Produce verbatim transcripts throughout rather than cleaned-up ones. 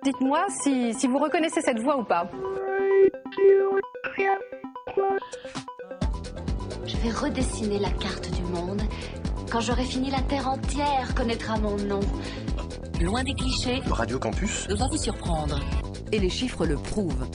Dites-moi si, si vous reconnaissez cette voix ou pas. Je vais redessiner la carte du monde. Quand j'aurai fini, la terre entière connaîtra mon nom. Loin des clichés, le Radio Campus va vous surprendre. Et les chiffres le prouvent.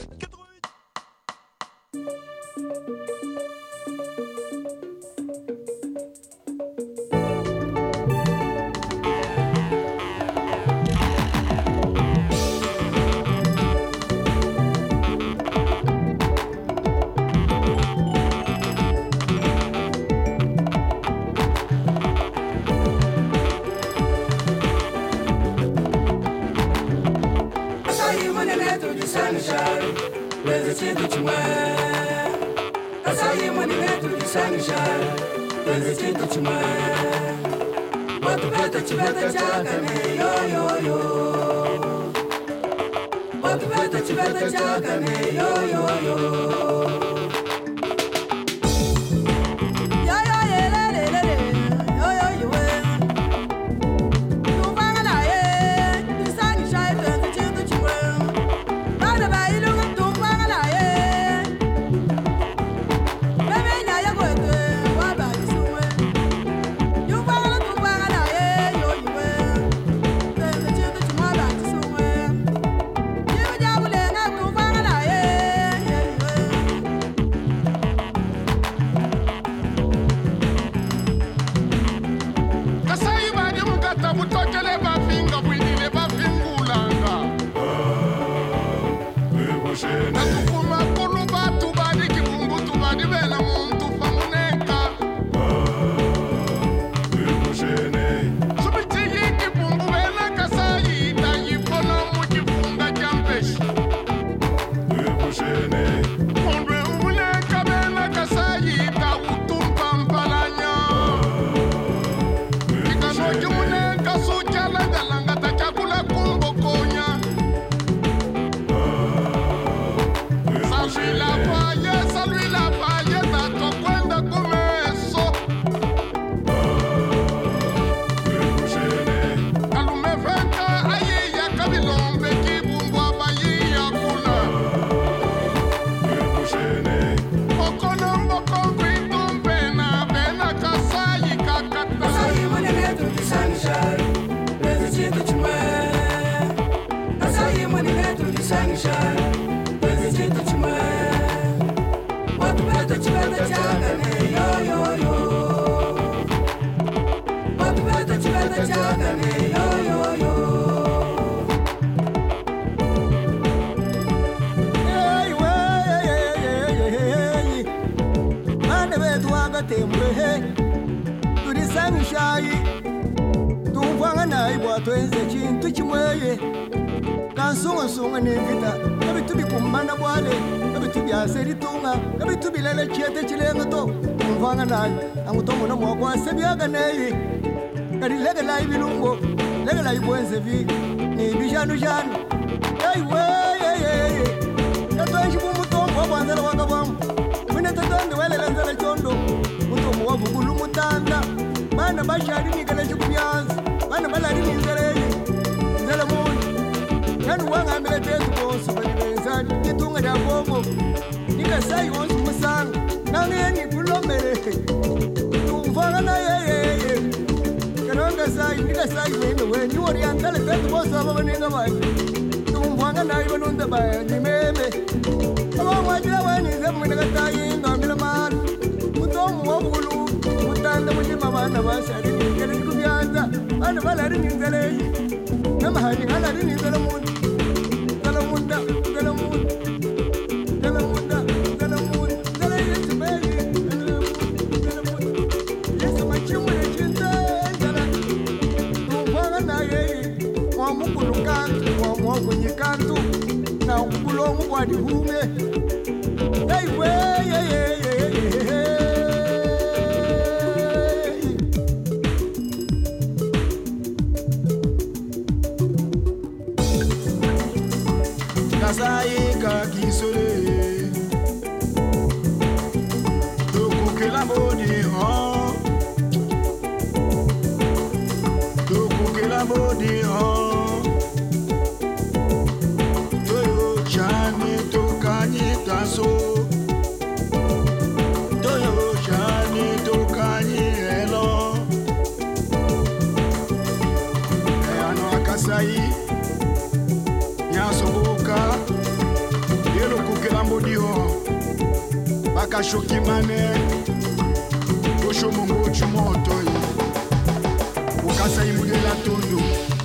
Akashoki mane Osho mongo chumoto Ukasa imude la tondo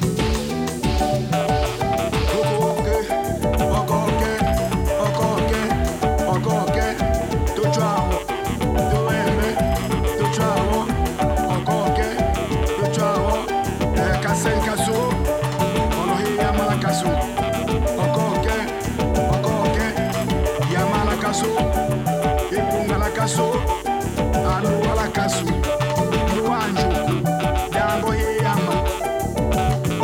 Oko oke Oko oke Oko oke Oko oke Tochao Toeme Tochao Oko oke Tochao Kasen kaso Olohi yamala kaso Oko oke Oko oke Yamala kaso Ipunga la kaso Anu ala kaso Luanjo Dango yama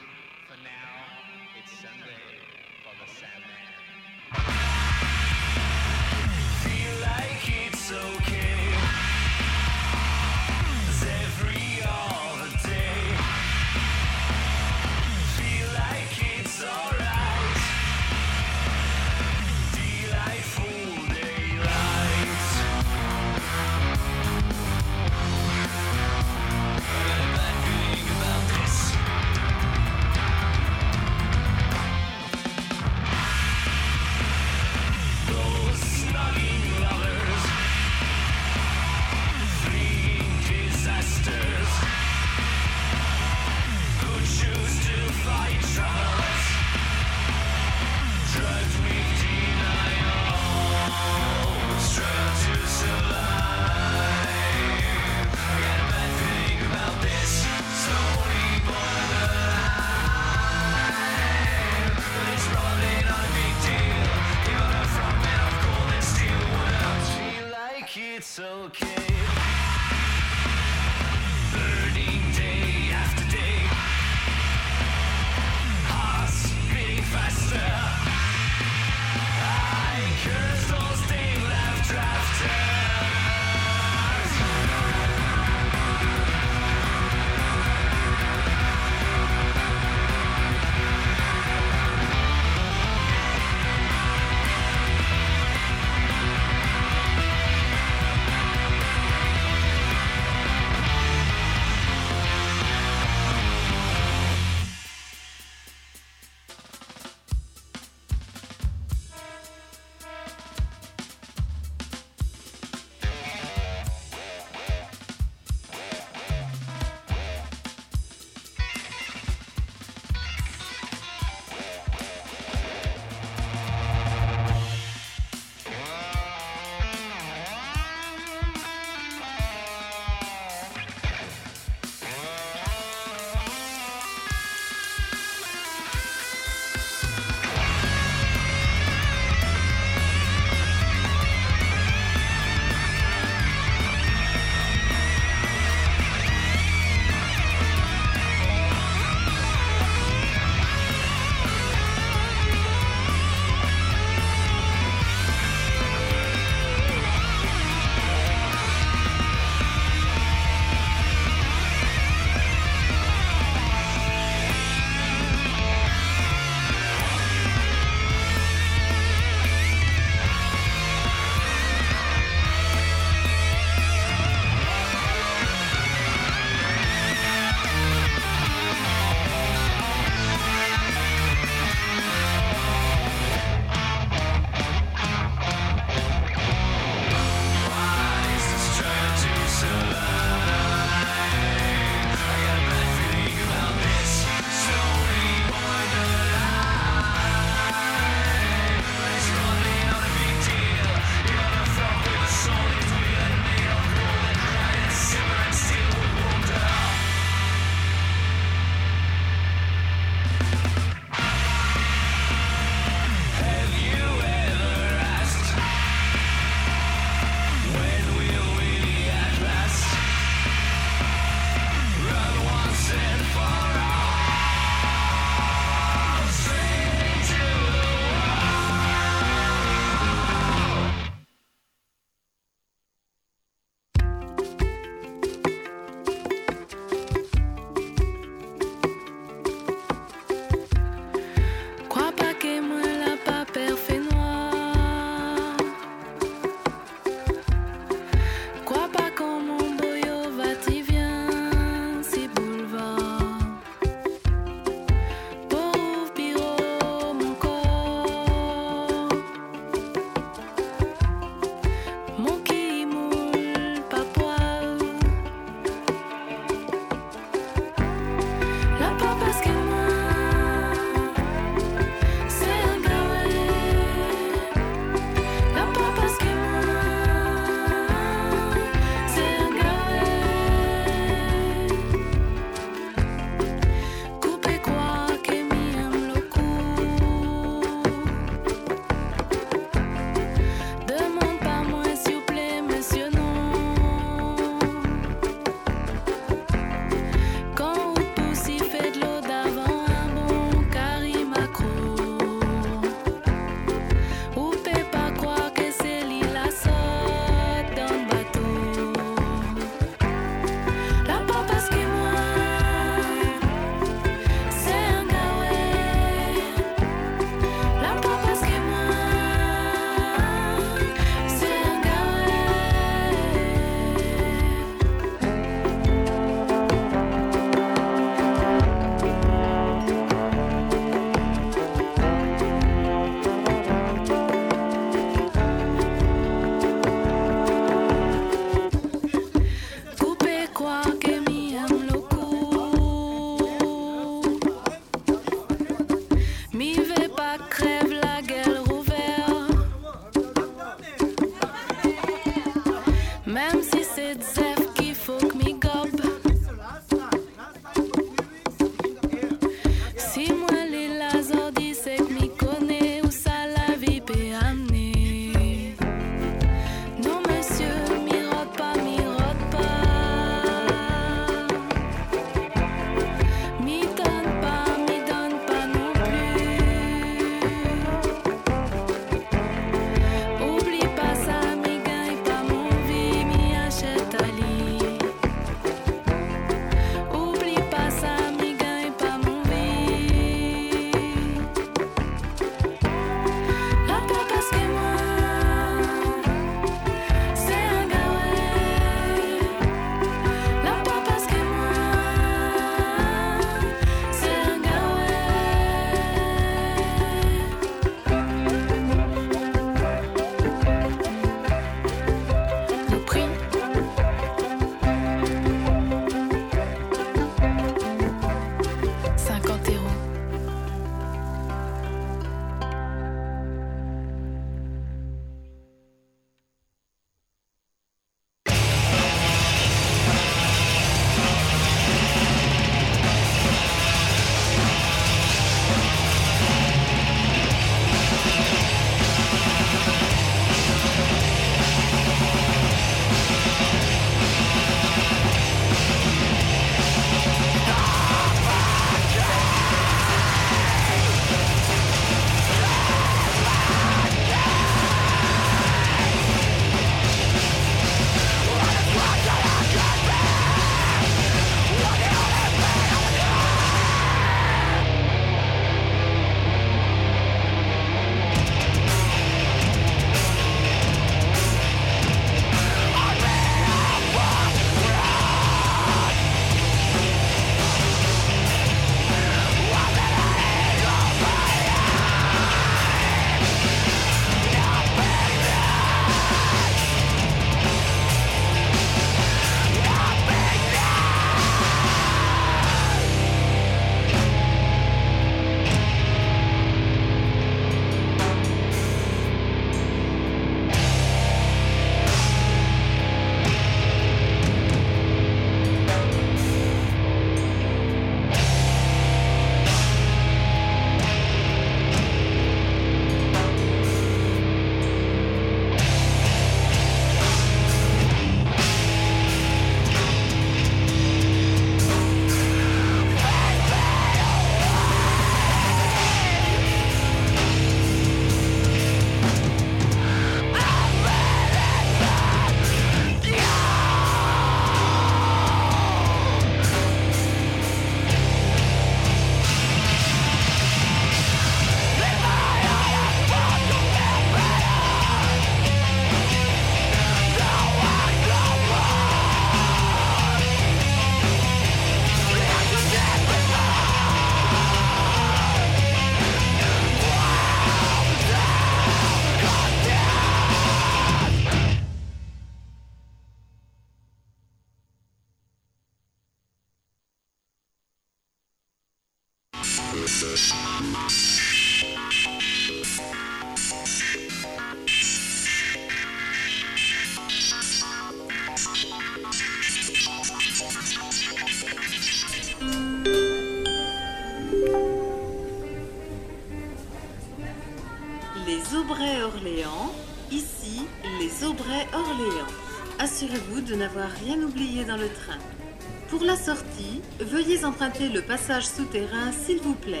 Les Aubrais Orléans, ici les Aubrais Orléans. Assurez-vous de n'avoir rien oublié dans le train. Pour la sortie, veuillez emprunter le passage souterrain s'il vous plaît.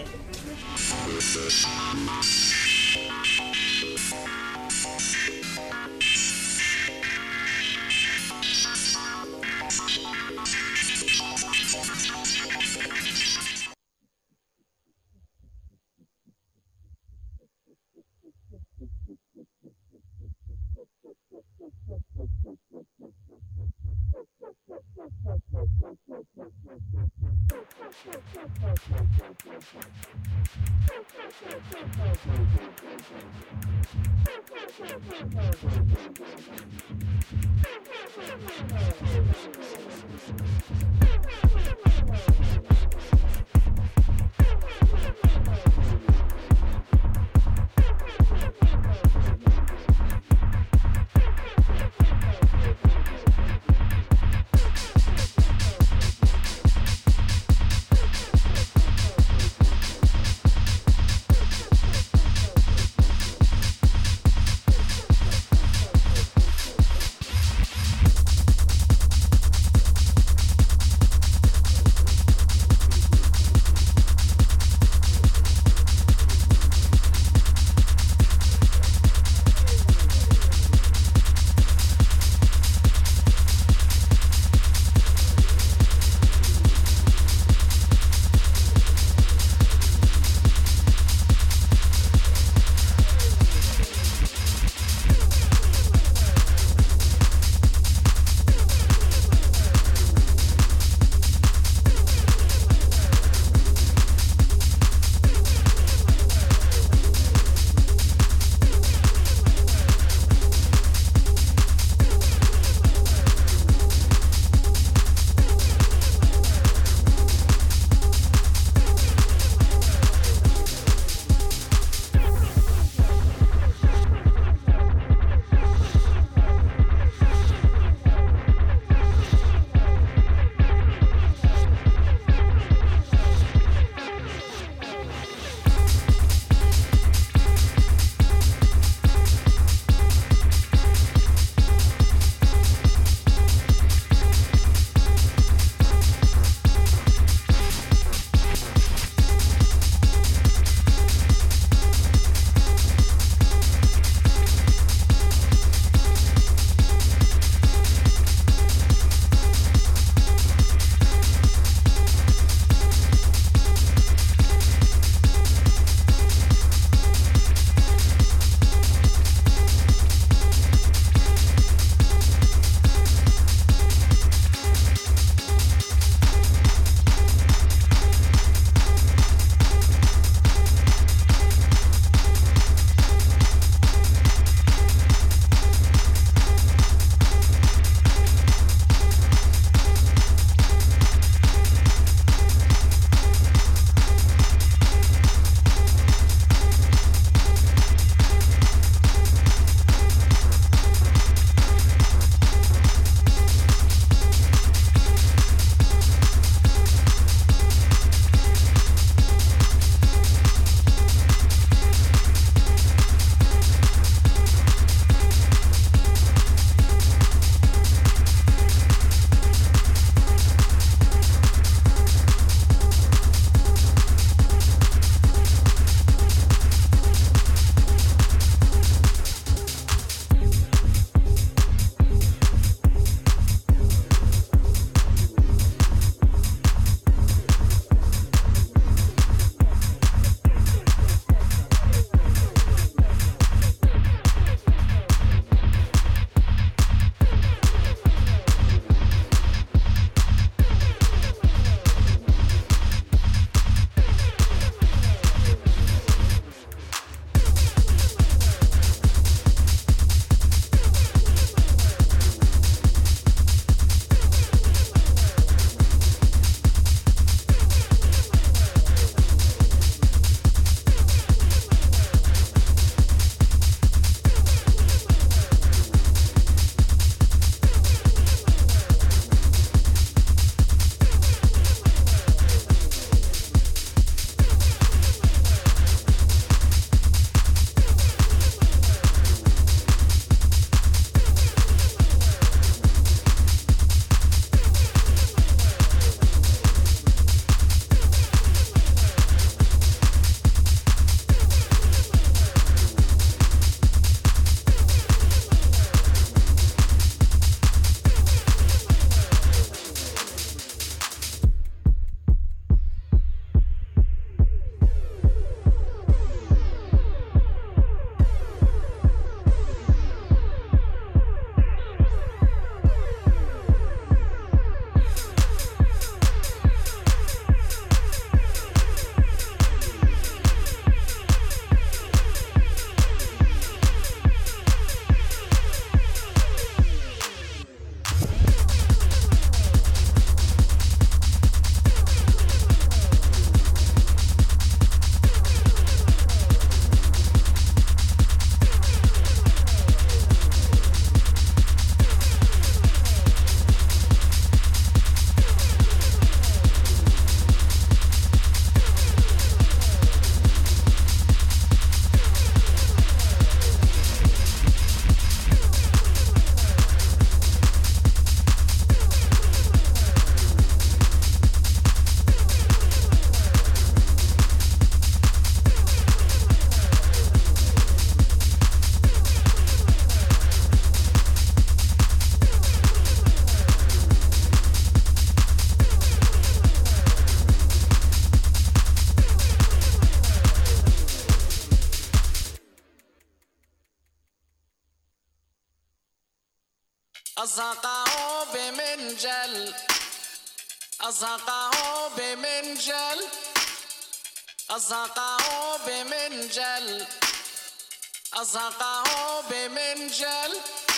أزهقه بمنجل أزهقه بمنجل أزهقه بمنجل أزهقه بمنجل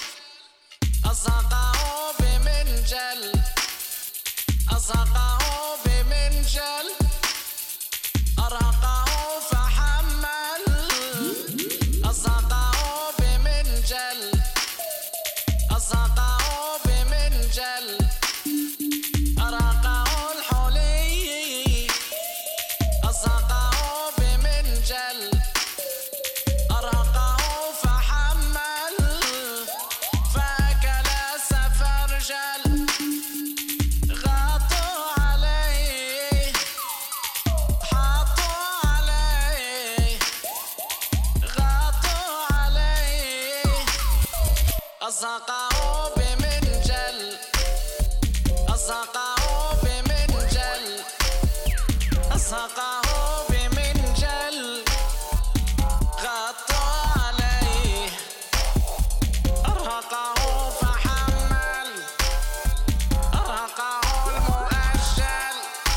أزهقه بمنجل أزهقه بمنجل أرهقه فحمل أزهقه بمنجل أزهقه بمنجل أرهقه الحلي أزهقه بمنجل أرهقه فحمل فأكل سفرجل غطوا عليه حطوا عليه غطوا عليه أزهقه بمنجل أزهقه بمنجل أزهقه بمنجل غطوا عليه أرهقه فحمل أرهقه المؤجل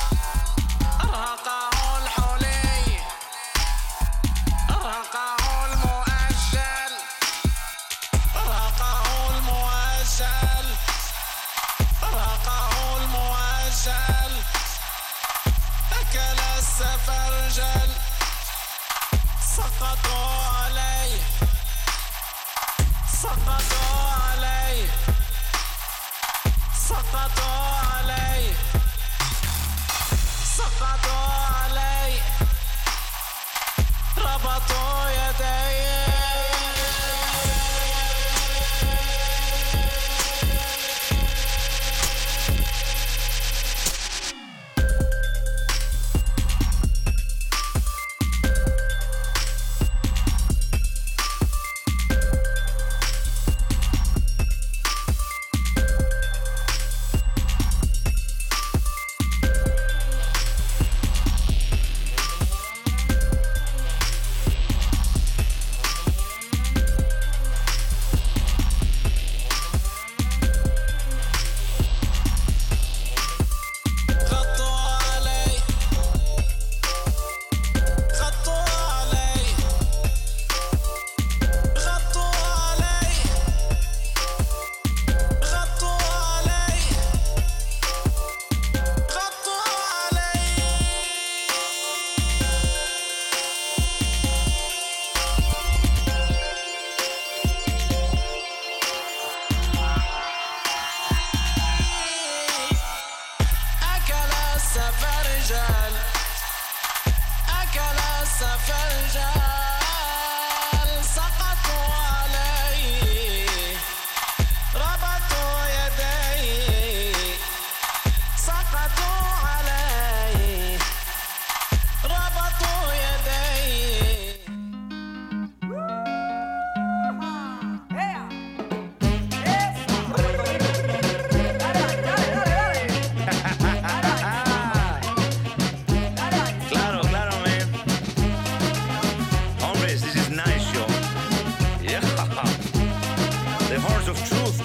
أرهقه الحلي أرهقه المؤجل أرهقه المؤجل أرهقه المؤجل أكل السفرجل سقطوا عليه سقطوا عليه سقطوا عليه سقطوا عليه ربطوا يديه غطوا عليه غطوا عليه غطوا عليه غطوا عليه غطوا عليه أكل السفرجل أكل السفرجل سقطوا عليه ربطوا يديه سقطوا عليه ربطوا يديه Claro, claro, man. Hombres, this is nice, yo. Yeah. The horns of truth.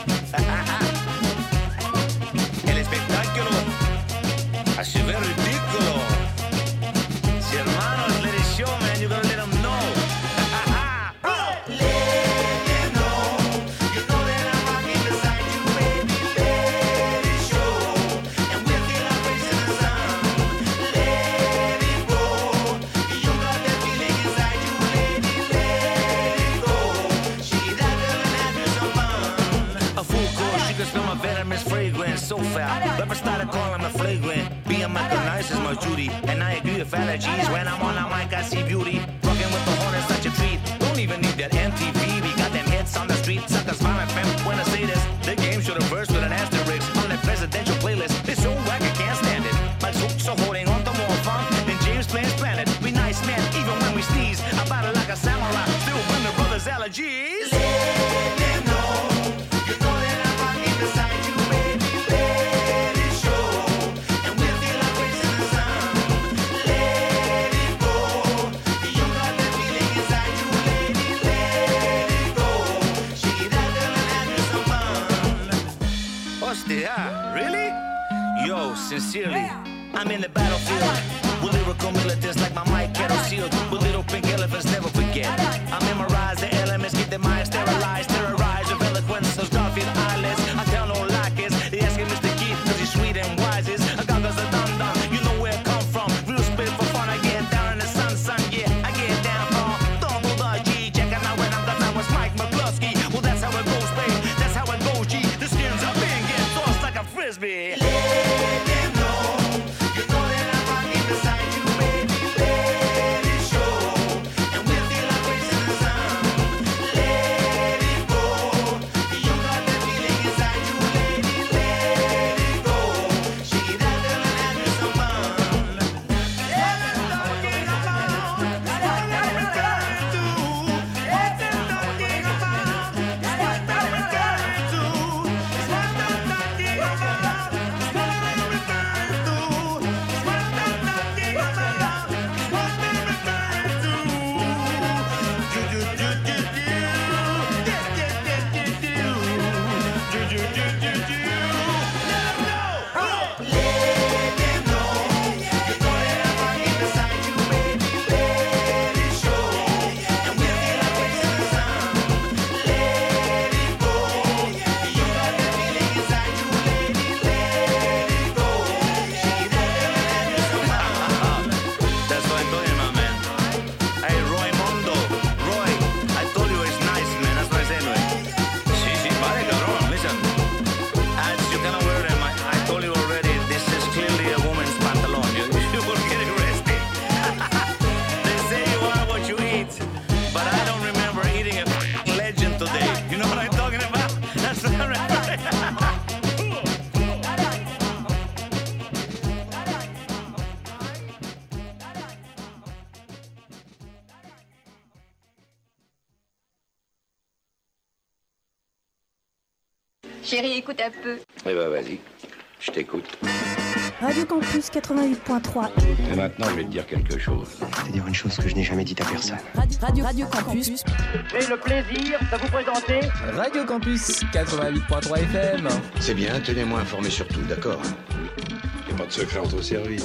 El espectáculo. Así ve ridículo. Si hermanos, let it show, man. You gotta let them know. A full course, you can smell my venomous fragrance, so foul. Rapper started calling me flagrant. Being Michael Nice is my duty, and I agree with allergies. When I'm on a mic, I see beauty. Rocking with the horn is such a treat. Don't even need that M T V. We got them hits on the street. Suckers find my fam when I say this. The game should have versed with an asterisk on that presidential playlist. It's so whack, I can't stand it. My troops are holding on to more fun than James Plains Planet. We nice men, even when we sneeze. I battle like a samurai, still win the brothers' allergies. Let them know, you know that I'm rocking beside you, baby. Let it show, and we'll feel like raising the sun. Let it I'm in the battlefield with lyrical militants like my Mike Kettle Shield. With little pink elephants, never forget. I memorize the elements, keep the mind sterilized, terrorize with eloquence of Starfield eyelids. I tell no lies, they asking Mister Keith cause he's sweet and wisest. I got cause a dum dum, you know where I come from. Real spit for fun, I get down in the sun, sun, yeah. I get down from double the G, checking out when I'm cause I was Mike McCluskey. Well, that's how it goes, babe, that's how it goes, G. The skins are big and tossed like a frisbee. Let them know, you know that I'm rocking beside you, baby. Let it show, and we'll feel like raising the sun. Let it go, you got that feeling inside you, lady. Let it go, shake it out there and have you some fun. Let them talking about what they're returning to. What they're talking about is what they're returning to. It's what they're talking about. It's what they're returning to. It's what they're talking about. It's what they're returning to. Do do do do do. Yeah yeah yeah yeah do. Do do do do do. Let 'em know. Let them know. You know that I'm rocking beside you, baby. Let it show, and we'll feel like raising the sun. Let it go. You got that feeling inside you, lady. Let it go. Shake it out there and have you some fun. That's what I'm doing, my man. Hey, Roy Mondo. Roy, I told you it's nice, man. That's what I said, Roy. Sí, sí, vale, cabrón. Listen. As you cannot wear them, I, I told you already, this is clearly a woman's pantalon. You, you will get arrested. They say you are what you eat, but I don't remember eating a legend today. You know what I'm talking about? That's what I remember. Chérie, écoute un peu. Eh ben vas-y, je t'écoute. Radio Campus quatre-vingt-huit point trois. Et maintenant, je vais te dire quelque chose. Je vais te dire une chose que je n'ai jamais dite à personne. Radio, Radio, Radio Campus. J'ai le plaisir de vous présenter Radio Campus quatre-vingt-huit point trois F M. C'est bien, tenez-moi informé sur tout, d'accord? Il n'y a pas de secret entre au service.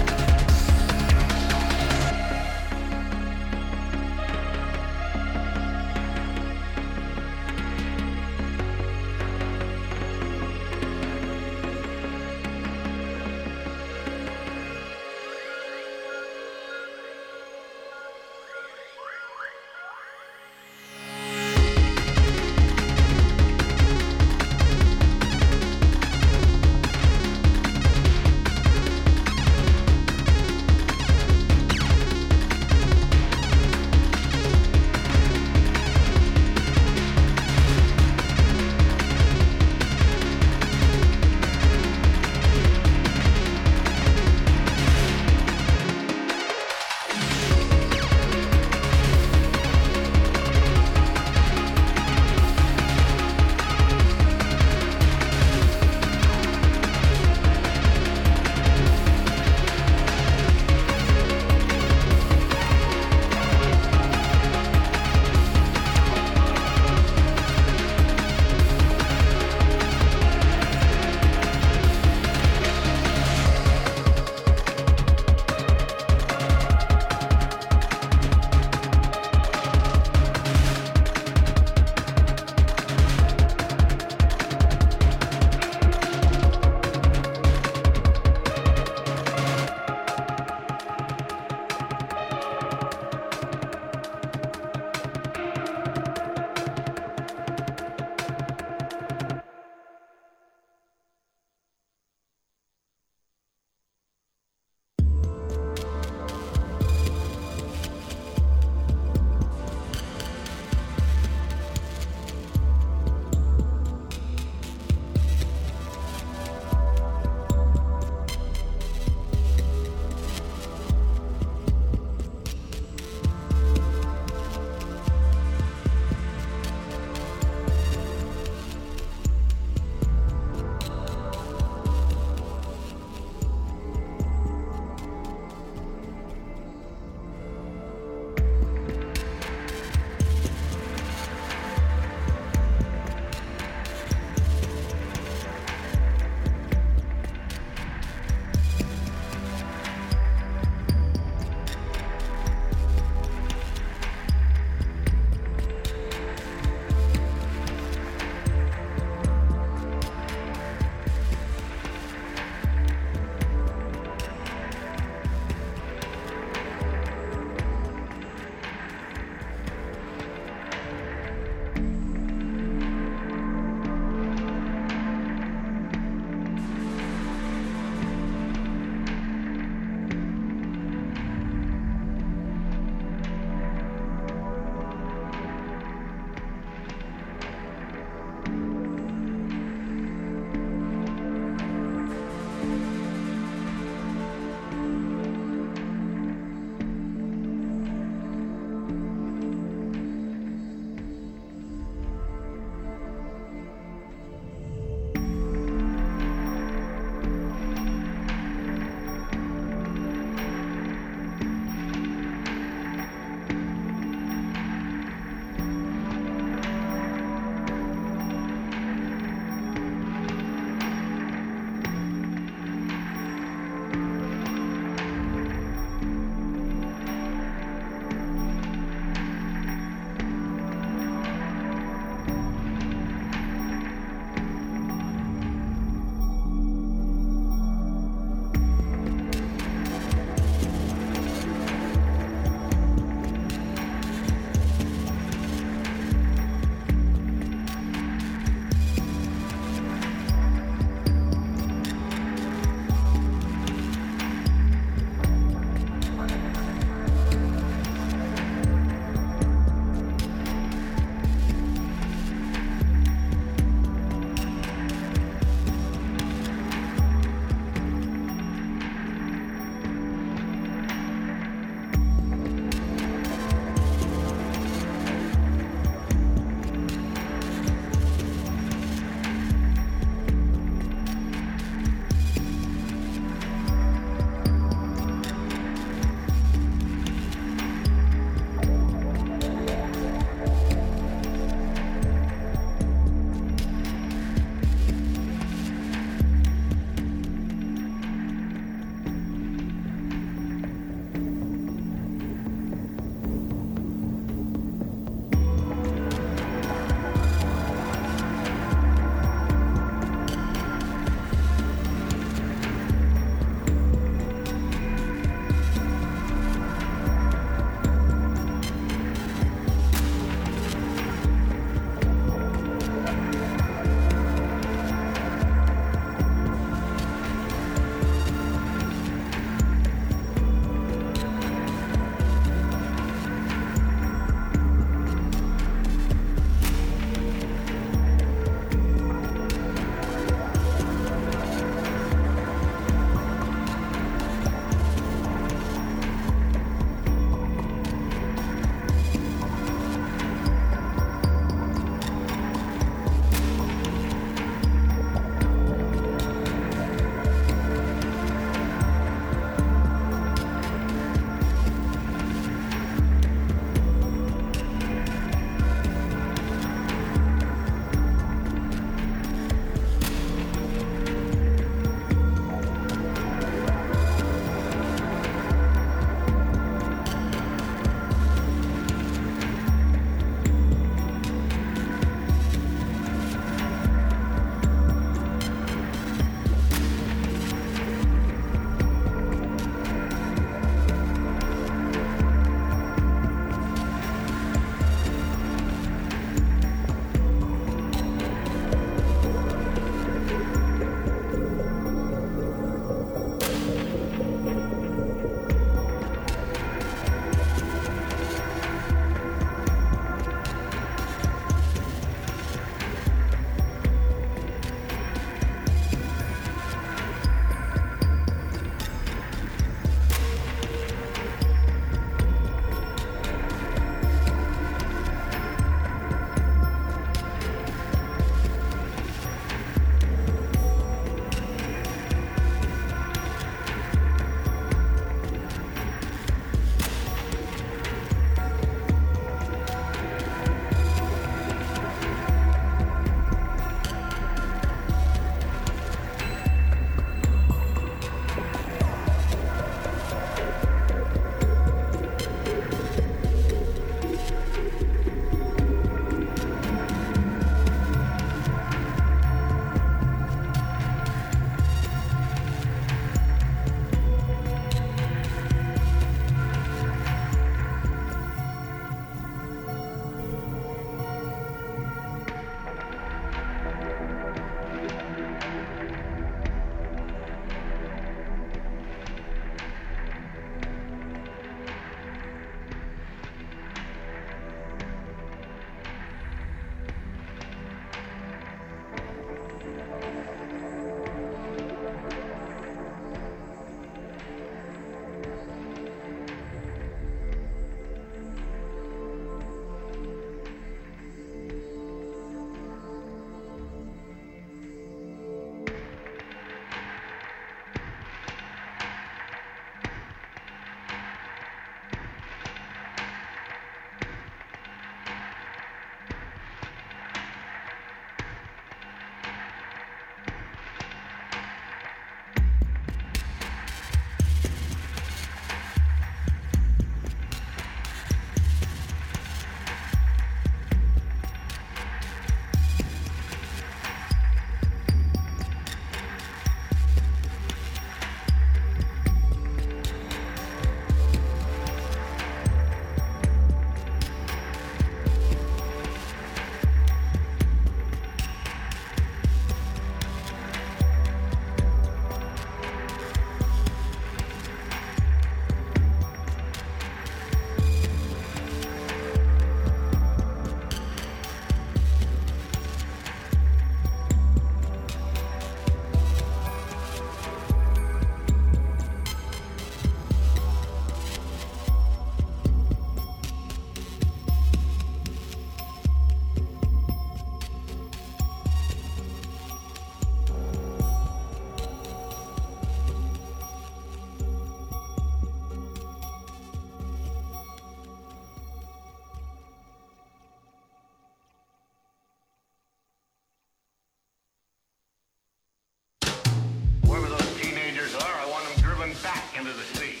into the sea.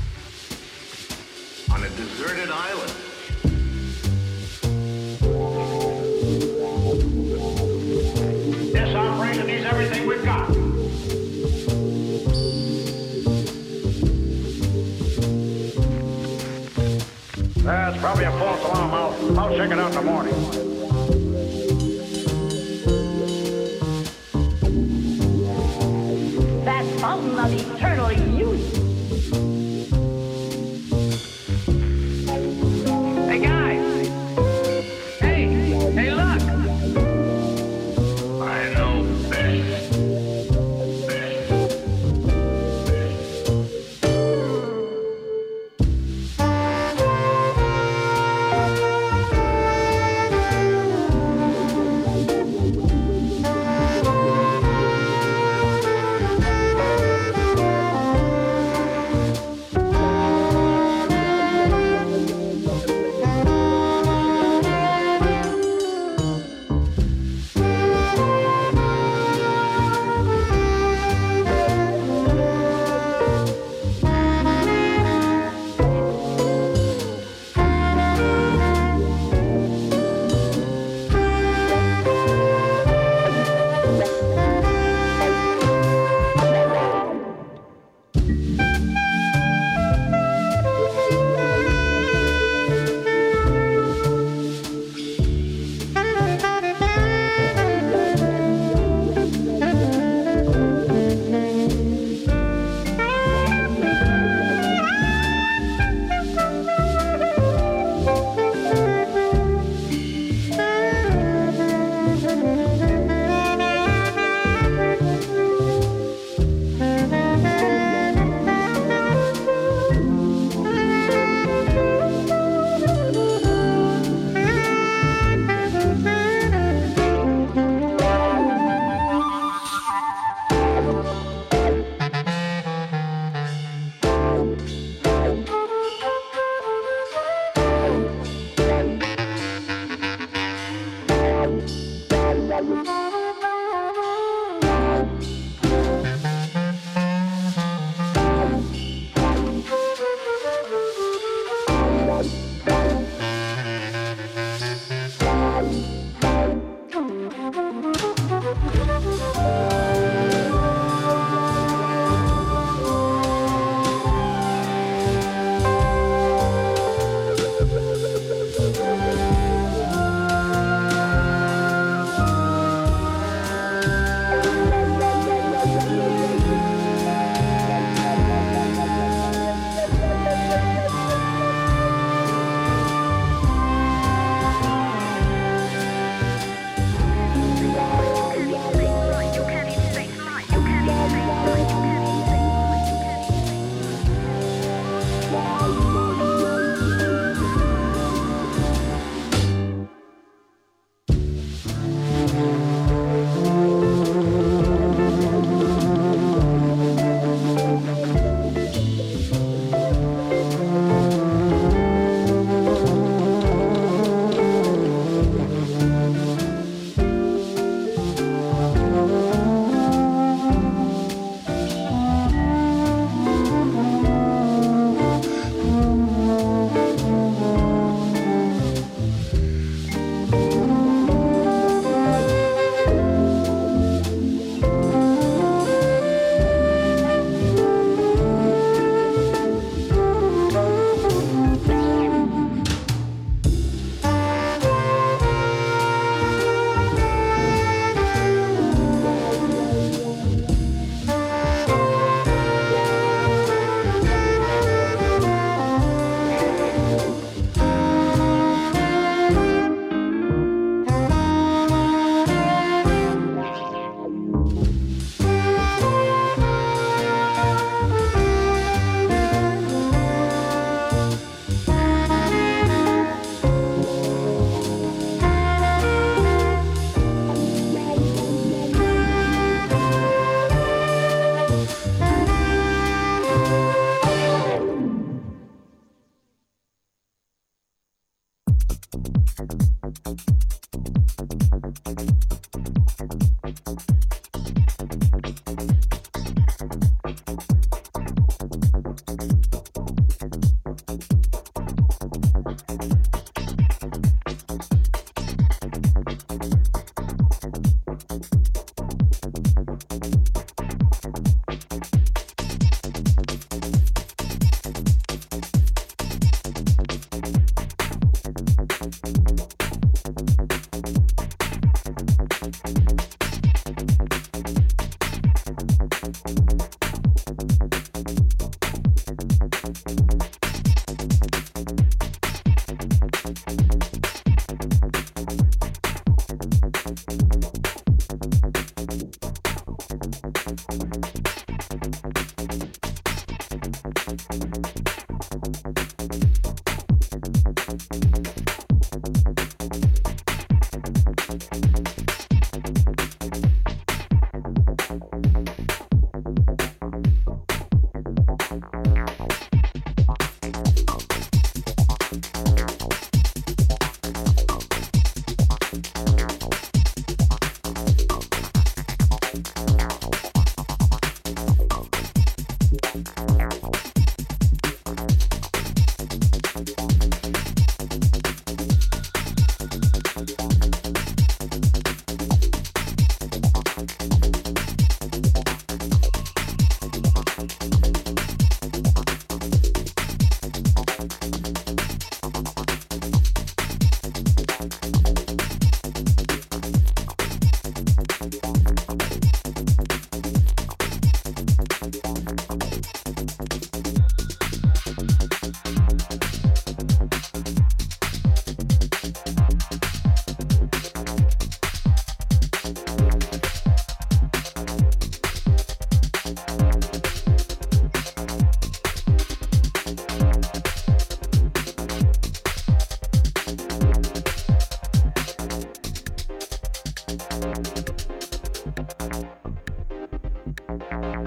On a deserted island. This operation needs everything we've got. That's probably a false alarm. I'll, I'll check it out in the morning. That fountain of eternal youth. Hey, guys. Hey, hey, look. I know best.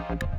Thank you.